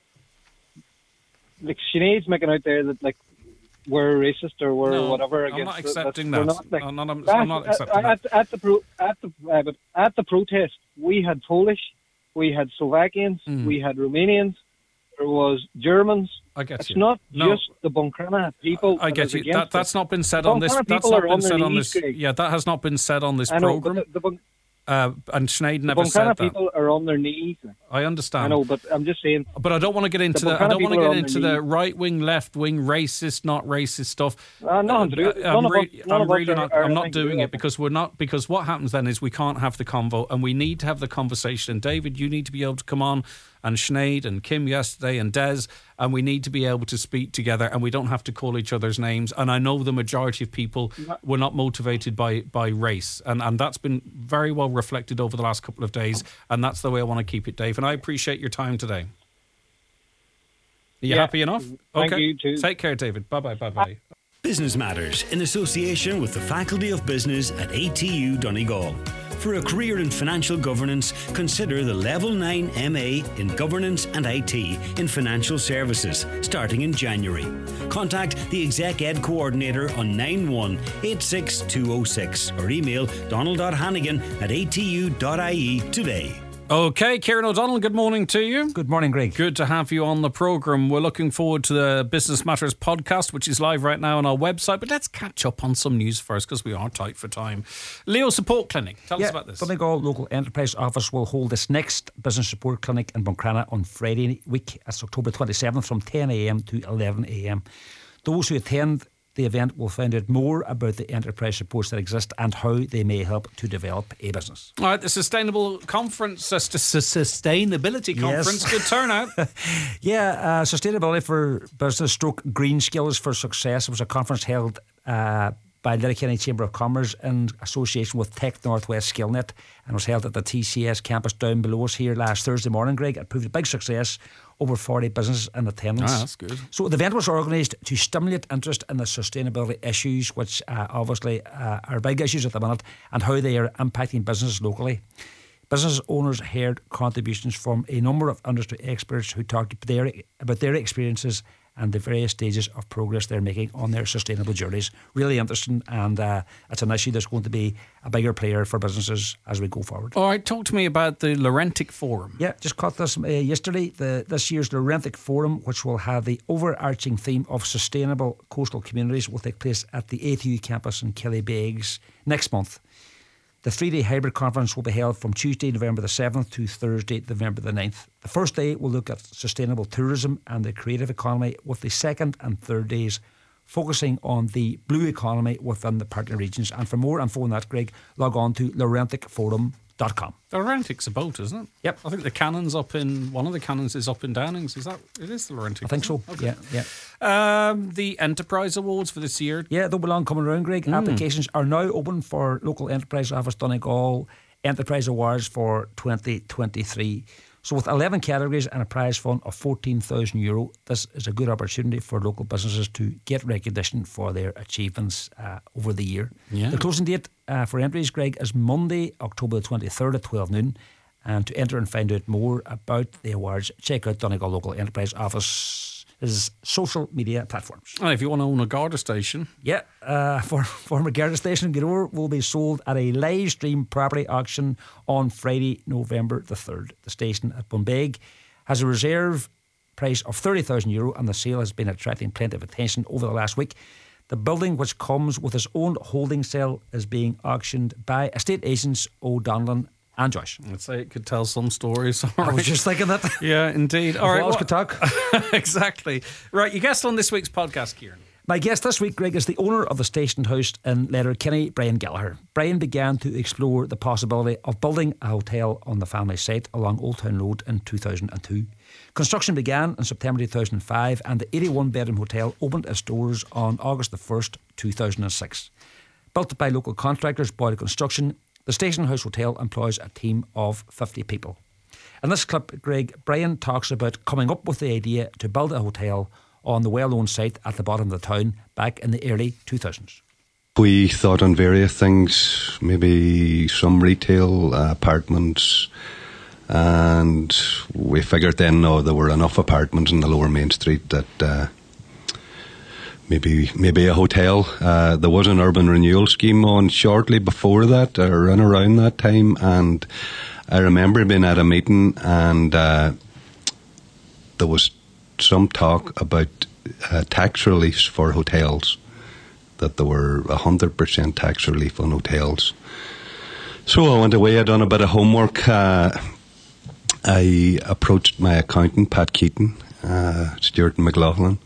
Like Sinead's making out there that like we're racist or we're No, whatever I'm against. not it. accepting That's- that. we're not, like, I'm not- I'm- that- I'm not accepting at, that. At, at the pro, at the uh, but at the protest, we had Polish, we had Slovakians, Mm. we had Romanians, there was Germans. I get It's you. not No. just the Buncrana people. I that get is you. against That, that's it. not been said The on this. Buncrana That's people not are been on their said on knees, this. Greg. Yeah, that has not been said on this I know, program. but the, the, Bun- Uh, and Sinead the never said Buncrana that. people are on their knees. I understand. I know, but I'm just saying. But I don't want to get into The the. I Buncrana don't want to people are get on into their the right wing, left wing, racist, not racist stuff. Uh, nothing to do. Uh, I'm, None of re- us- none I'm of us really are- not. are I'm not anything to do doing with it because we're not. Because what happens then is we can't have the convo, and we need to have the conversation. And David, you need to be able to come on, and Sinead and Kim yesterday, and Des, and we need to be able to speak together, and we don't have to call each other's names. And I know the majority of people were not motivated by by race, and and that's been very well reflected over the last couple of days, and that's the way I want to keep it, Dave. And I appreciate your time today. Are you Yeah. happy enough? Thank Okay. you too. Take care, David. Bye bye. Bye bye. Business Matters in association with the Faculty of Business at A T U Donegal. For a career in financial governance, consider the Level nine M A in Governance and I T in Financial Services, starting in January. Contact the Exec Ed Coordinator on nine one eight six two oh six or email donald.hannigan at a t u dot i e today. Okay, Kieran O'Donnell, good morning to you. Good morning, Greg. Good to have you on the programme. We're looking forward to the Business Matters podcast, which is live right now on our website. But let's catch up on some news first because we are tight for time. Leo Support Clinic, tell yeah, us about this. Donegal Local Enterprise Office will hold its next Business Support Clinic in Buncrana on Friday week. That's October twenty-seventh from ten a m to eleven a m. Those who attend the event will find out more about the enterprise supports that exist and how they may help to develop a business. All right, the Sustainable Conference, uh, s- s- Sustainability Conference, Yes. good turnout. Yeah, uh, Sustainability for Business stroke Green Skills for Success. It was a conference held uh, by Letterkenny Chamber of Commerce in association with Tech Northwest SkillNet, and was held at the T C S campus down below us here last Thursday morning, Greg. It proved a big success. Over forty businesses in attendance. Ah, that's good. So the event was organised to stimulate interest in the sustainability issues, which uh, obviously uh, are big issues at the minute, and how they are impacting business locally. Business owners heard contributions from a number of industry experts who talked their, about their experiences and the various stages of progress they're making on their sustainable journeys. Really interesting, and uh, it's an issue that's going to be a bigger player for businesses as we go forward. All right, talk to me about the Laurentic Forum. Yeah, just caught this uh, yesterday. The this year's Laurentic Forum, which will have the overarching theme of sustainable coastal communities, will take place at the A T U campus in Killybegs next month. The three-day hybrid conference will be held from Tuesday, November the seventh to Thursday, November the ninth. The first day will look at sustainable tourism and the creative economy, with the second and third days focusing on the blue economy within the partner regions. And for more info on that, Greg, log on to laurentic forum dot com. The Laurentic's a boat, isn't it? Yep. I think the cannon's up in, one of the cannons is up in Downings. Is that, it is the Laurentic? I think so. isn't it? Yeah, Okay. yeah. Um, the Enterprise Awards for this year. Yeah, they'll be long coming around, Greg. Applications are now open for Local Enterprise Office Donegal Enterprise Awards for twenty twenty-three. So with eleven categories and a prize fund of fourteen thousand euro, this is a good opportunity for local businesses to get recognition for their achievements uh, over the year. Yeah. The closing date uh, for entries, Greg, is Monday, October the twenty-third at twelve noon. And to enter and find out more about the awards, check out Donegal Local Enterprise Office's social media platforms. And if you want to own a Garda station, Yeah, uh, for former Garda Station Garoor will be sold at a live stream property auction on Friday, November the third. The station at Bunbeg has a reserve price of thirty thousand euro, and the sale has been attracting plenty of attention over the last week. The building, which comes with its own holding cell, is being auctioned by estate agents O'Donnell and Joyce. I'd say it could tell some stories. All I was right. just thinking that. Yeah, indeed. All right. Walls what- could talk. Exactly. Right, you guessed on this week's podcast, Kieran. My guest this week, Greg, is the owner of the Station House in Letterkenny, Brian Gallagher. Brian began to explore the possibility of building a hotel on the family site along Old Town Road in two thousand two. Construction began in September two thousand five, and the eighty-one bedroom hotel opened its doors on August the first, two thousand six. Built by local contractors, Boyle Construction, the Station House Hotel employs a team of fifty people. In this clip, Greg, Brian talks about coming up with the idea to build a hotel on the well-known site at the bottom of the town back in the early two thousands. we thought on various things, maybe some retail, uh, apartments, and we figured then, no, there were enough apartments in the Lower Main Street that uh, maybe maybe a hotel. Uh, there was an urban renewal scheme on shortly before that, or in around that time, and I remember being at a meeting, and uh, there was some talk about uh, tax reliefs for hotels, that there were one hundred percent tax relief on hotels. So I went away, I done a bit of homework. Uh, I approached my accountant, Pat Keaton, uh, Stuart McLaughlin.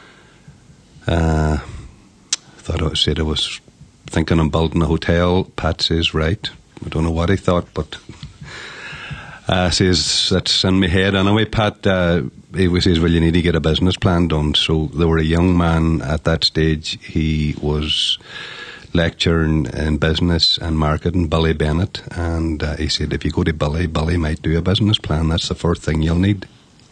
Uh, thought I said I was thinking of building a hotel. Pat says, right. I don't know what he thought, but uh, says that's in my head anyway. Pat, uh, he says, well, you need to get a business plan done. So there were a young man at that stage. He was lecturing in business and marketing, Billy Bennett, and uh, he said, if you go to Billy, Billy might do a business plan. That's the first thing you'll need.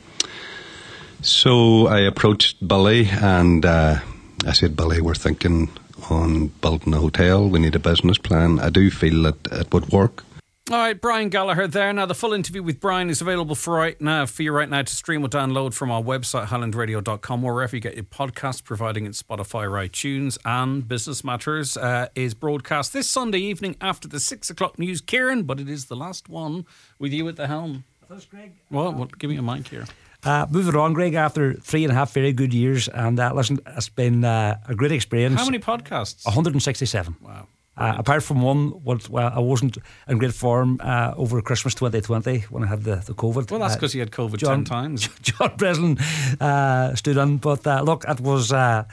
So I approached Billy, and uh, I said, Billy, we're thinking on building a hotel. We need a business plan. I do feel that it would work. All right, Brian Gallagher there. Now, the full interview with Brian is available for right now for you right now to stream or download from our website, highland radio dot com, or wherever you get your podcasts, providing it's Spotify or iTunes. And Business Matters uh, is broadcast this Sunday evening after the six o'clock news, Kieran, but it is the last one with you at the helm. Thanks, Greg. Well, well give me a mic here. Uh, moving on, Greg, after three and a half very good years, and uh, listen, it's been uh, a great experience. How many podcasts? one hundred sixty-seven. Wow. Uh, apart from one, what, well, I wasn't in great form uh, over Christmas twenty twenty when I had the, the COVID. Well, that's because uh, you had COVID John, ten times. John Breslin uh, stood in. But uh, look, it was... Uh,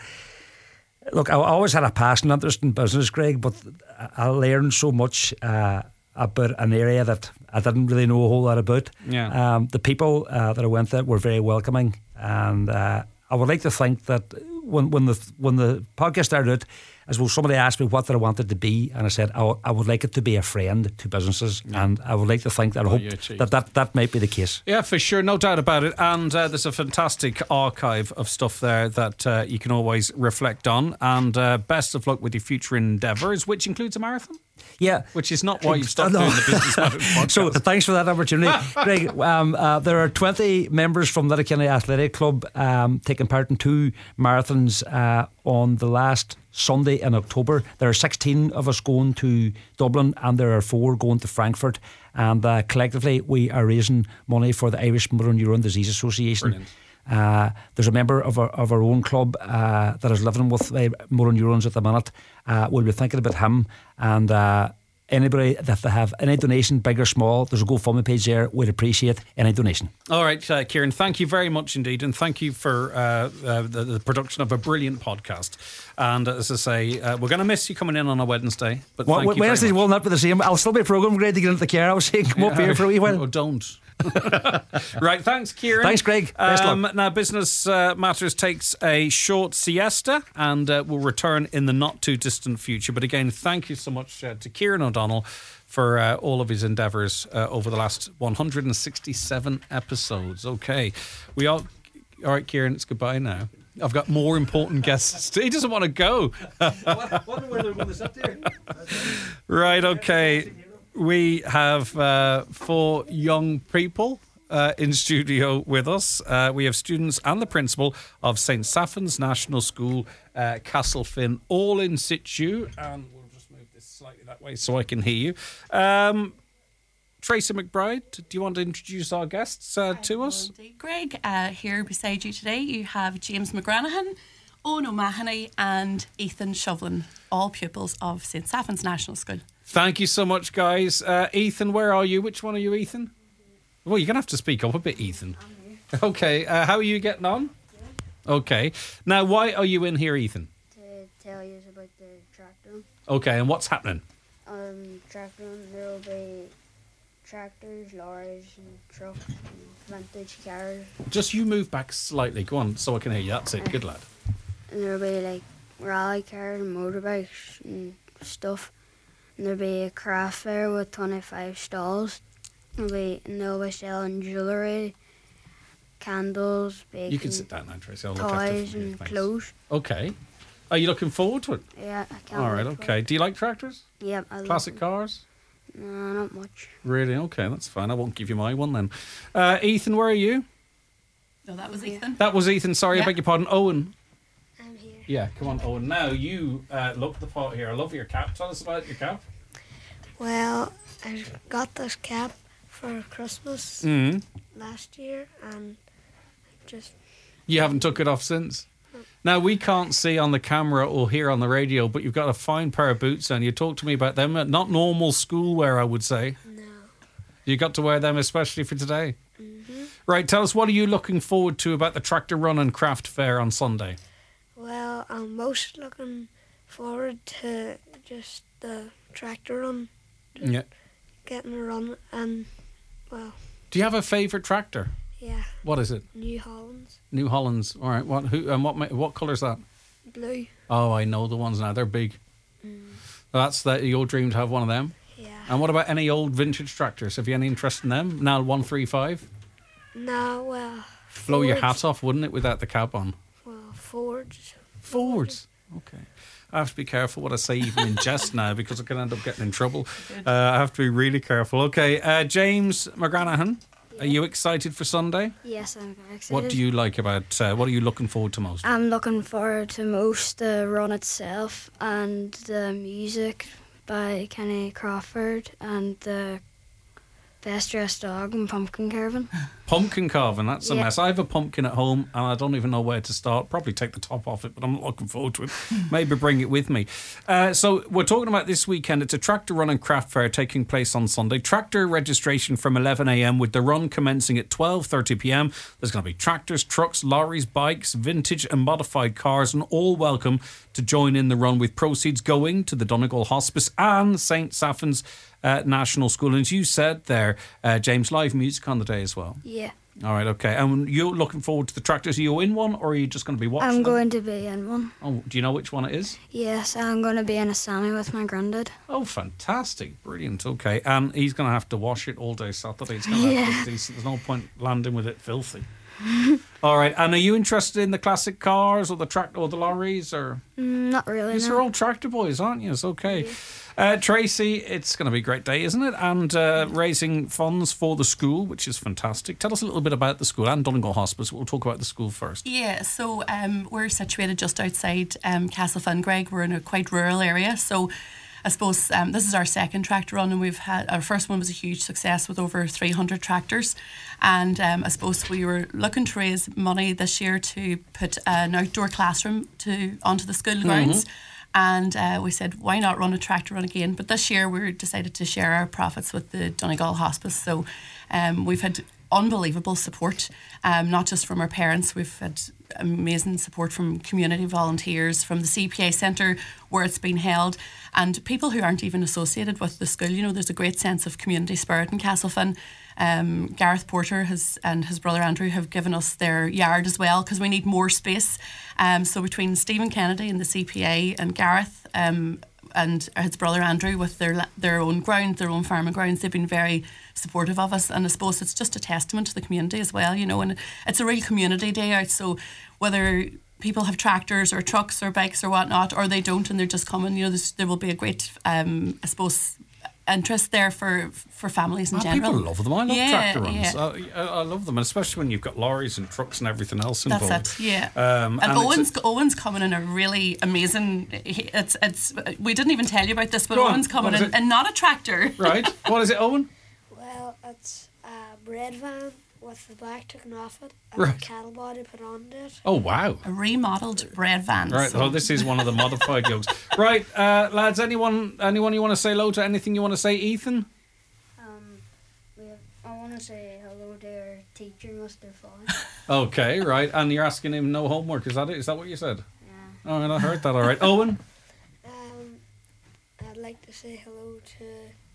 look, I always had a passion interest in business, Greg, but I learned so much uh, about an area that I didn't really know a whole lot about. Yeah. Um, the people uh, that I went there were very welcoming, and uh, I would like to think that when when the when the podcast started, as well, somebody asked me what that I wanted to be, and I said I, I would like it to be a friend to businesses, yeah. and I would like to think that I oh, hope yeah, that, that that might be the case. Yeah, for sure, no doubt about it. And uh, there's a fantastic archive of stuff there that uh, you can always reflect on. And uh, best of luck with your future endeavours, which includes a marathon. Yeah, which is not why you've stopped doing the Business Matters podcast. So thanks for that opportunity, Greg. Um, uh, there are twenty members from Letterkenny Athletic Club um, taking part in two marathons uh, on the last Sunday in October. There are sixteen of us going to Dublin, and there are four going to Frankfurt. And uh, collectively, we are raising money for the Irish Motor Neuron Disease Association. Brilliant. Uh, there's a member of our, of our own club uh, that is living with uh, motor neurons at the minute. Uh, we'll be thinking about him, and uh, anybody that they have any donation, big or small, there's a GoFundMe page there. We'd appreciate any donation. All right, uh, Kieran, thank you very much indeed, and thank you for uh, uh, the, the production of a brilliant podcast. And uh, as I say, uh, we're going to miss you coming in on a Wednesday. But well, thank you Wednesday very much. will not be the same. I'll still be programmed, Greg, to get into the car. I was saying, come up here for a wee while. Oh, don't. Right, thanks, Kieran. Thanks, Greg. Best um, luck. Now, Business uh, Matters takes a short siesta, and uh, will return in the not too distant future. But again, thank you so much uh, to Kieran O'Donnell for uh, all of his endeavours uh, over the last one hundred sixty-seven episodes. Okay, we all. All right, Kieran, it's goodbye now. I've got more important guests. He doesn't want to go. Right, okay. We have uh, four young people uh, in studio with us. Uh, we have students and the principal of Saint Saphon's National School, uh, Castlefin, all in situ. And we'll just move this slightly that way so I can hear you. Um, Tracy McBride, do you want to introduce our guests uh, to us? Indeed, Greg. Uh, here beside you today, you have James McGranahan, Owen O'Mahony, and Ethan Shovlin, all pupils of Saint Saphon's National School. Thank you so much, guys. Uh, Ethan, where are you? Which one are you, Ethan? Well, you're going to have to speak up a bit, Ethan. Okay, uh, how are you getting on? Okay. Now, why are you in here, Ethan? To tell you about the tractor. Okay, and what's happening? Um, tractor, there will be tractors, lorries, and trucks, and vintage cars. Just you move back slightly. Go on, so I can hear you. That's it. Good lad. And there'll be like rally cars and motorbikes and stuff. And there'll be a craft fair with twenty-five stalls. There'll be, and they'll be selling jewellery, candles, bacon, you can sit down now, Tracy. I'll look toys after you. and Thanks. clothes. Okay. Are you looking forward to it? Yeah, I can't. All right, wait for okay. it. Do you like tractors? Yeah, I love Classic them. cars? No, not much. Really? Okay, that's fine. I won't give you my one then. Uh, Ethan, where are you? No, that was Ethan. That was Ethan. Sorry, Yeah. I beg your pardon. Owen. I'm here. Yeah, come on, Owen. Now you uh, look the part here. I love your cap. Tell us about your cap. Well, I got this cap for Christmas Mm. last year, and just You haven't took it off since. Now, we can't see on the camera or hear on the radio, but you've got a fine pair of boots on. You talk to me about them. Not normal school wear, I would say. no. You got to wear them especially for today. Mm-hmm. Right, tell us, what are you looking forward to about the tractor run and craft fair on Sunday? Well, I'm most looking forward to just the tractor run, Yeah. getting a run, and well, Do you have a favourite tractor? yeah, What is it? New Hollands, New Hollands. All right. What? Who? And what? ma- What colour's that? blue. Oh, I know the ones now. They're big. That's that. Your dream to have one of them. Yeah. And what about any old vintage tractors? Have you any interest in them? N A L one thirty-five. No, well, Blow your Fords- hat off, wouldn't it, without the cap on? Well, Fords. Forwards. Okay. I have to be careful what I say, even in jest now, because I can end up getting in trouble. Uh, I have to be really careful. Okay, uh, James McGranahan, are you excited for Sunday? Yes, I'm very excited. What do you like about? Uh, what are you looking forward to most? I'm looking forward to most the run itself and the music by Kenny Crawford and the Best Dressed Dog and pumpkin carving. Pumpkin carving, that's a Yeah. mess. I have a pumpkin at home and I don't even know where to start. Probably take the top off it, but I'm not looking forward to it. Maybe bring it with me. Uh, so we're talking about this weekend. It's a tractor run and craft fair taking place on Sunday. Tractor registration from eleven a.m. with the run commencing at twelve thirty p.m. There's going to be tractors, trucks, lorries, bikes, vintage and modified cars, and all welcome to join in the run, with proceeds going to the Donegal Hospice and Saint Sapphin's uh, National School. And as you said there, uh, James, live music on the day as well. Yeah. All right, okay. And you're looking forward to the tractors. Are you in one, or are you just going to be watching I'm them? going to be in one. Oh, do you know which one it is? Yes, I'm going to be in a Sammy with my granddad. Oh, fantastic. Brilliant. Okay. And he's going to have to wash it all day Saturday. It's going to have to Yeah. be decent. There's no point landing with it filthy. All right. And are you interested in the classic cars or the tractor or the lorries? Or Mm, not really, These no. are all tractor boys, aren't you? It's okay. Uh, Tracy, it's going to be a great day, isn't it? And uh, raising funds for the school, which is fantastic. Tell us a little bit about the school and Donegal Hospice. We'll talk about the school first. Yeah, so um, we're situated just outside um, Castlefin, Greg. We're in a quite rural area, so I suppose um, this is our second tractor run, and we've had our first one was a huge success with over three hundred tractors. And um, I suppose we were looking to raise money this year to put an outdoor classroom to onto the school grounds. And uh, we said, why not run a tractor run again? But this year we decided to share our profits with the Donegal Hospice. So um, we've had unbelievable support, um, not just from our parents. We've had amazing support from community volunteers, from the C P A centre where it's been held, and people who aren't even associated with the school. You know, there's a great sense of community spirit in Castlefin. Um, Gareth Porter has and his brother Andrew have given us their yard as well, because we need more space. Um, so between Stephen Kennedy and the C P A and Gareth um, and his brother Andrew with their their own ground, their own farming grounds, they've been very supportive of us. And I suppose it's just a testament to the community as well, you know, and it's a real community day out. So whether people have tractors or trucks or bikes or whatnot, or they don't and they're just coming, you know, there will be a great, um, I suppose, interest there for for families in Oh, general. people love them. I love yeah, tractor runs. Yeah. Uh, I, I love them, and especially when you've got lorries and trucks and everything else involved. That's it, yeah. Um, and and it's Owen's a- Owen's coming in a really amazing. he- It's it's. We didn't even tell you about this, but Go on, Owen's coming what is in, it? and not a tractor. Right. What is it, Owen? Well, it's a bread van with the back taken off it and Right. a cattle body put onto it. Oh, wow. A remodelled bread van. Right. so- Oh, this is one of the modified yokes. Right, uh, lads. Anyone? Anyone you want to say hello to? Anything you want to say, Ethan? Um, we have, I want to say hello to our teacher, Mister Ford. Okay. Right. And you're asking him no homework. Is that it? Is that what you said? Yeah. All right. I heard that. All right. Owen. Um, I'd like to say hello to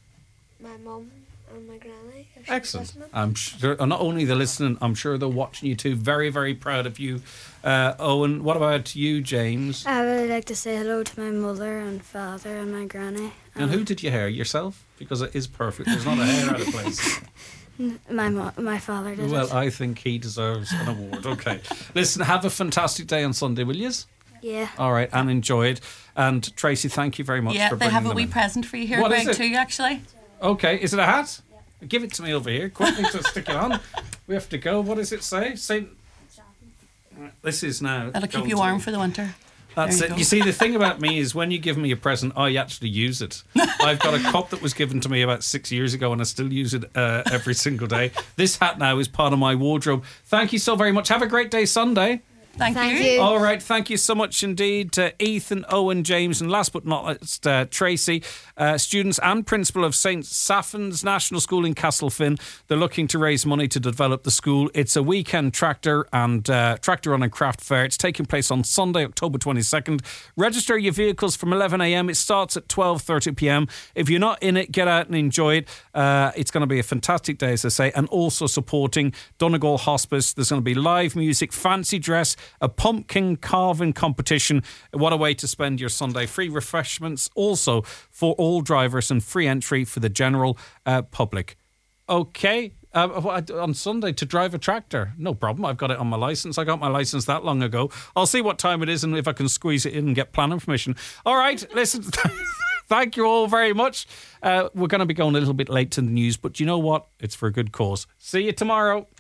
my mum and my granny. If she's Excellent. listening. I'm sure. Not only they're listening, I'm sure they're watching you too. Very, very proud of you, uh, Owen. What about you, James? I would like to say hello to my mother and father and my granny. And who did you hair? Yourself? Because it is perfect. There's not a hair out of place. N- My mo- my father did Well, it. I think he deserves an award. Okay. Listen, have a fantastic day on Sunday, will yous? Yeah. All right, and enjoy it. And Tracy, thank you very much Yeah, for they bringing have a them wee in. present for you here, What Greg, is it? too, actually. Okay, is it a hat? Give it to me over here. Quickly to stick it on. We have to go. What does it say? Saint. This is now. That'll keep going you to- warm for the winter. That's There it. you You go. see, the thing about me is when you give me a present, I actually use it. I've got a cup that was given to me about six years ago and I still use it uh, every single day. This hat now is part of my wardrobe. Thank you so very much. Have a great day Sunday. Thank, Thank you. you. All right, thank you so much indeed to Ethan, Owen, James, and last but not least, uh, Tracy, uh, students and principal of Saint Sapphin's National School in Castlefin. They're looking to raise money to develop the school. It's a weekend tractor and uh, tractor run and craft fair. It's taking place on Sunday, October twenty-second. Register your vehicles from eleven a.m. It starts at twelve thirty p.m. If you're not in it, get out and enjoy it. Uh, it's going to be a fantastic day, as I say, and also supporting Donegal Hospice. There's going to be live music, fancy dress, a pumpkin carving competition. What a way to spend your Sunday. Free refreshments also for all drivers and free entry for the general uh, public. Okay. Uh, what- on Sunday to drive a tractor. No problem. I've got it on my licence. I got my licence that long ago. I'll see what time it is and if I can squeeze it in and get planning permission. All right. Listen. Thank you all very much. Uh, we're going to be going a little bit late to the news, but you know what? It's for a good cause. See you tomorrow.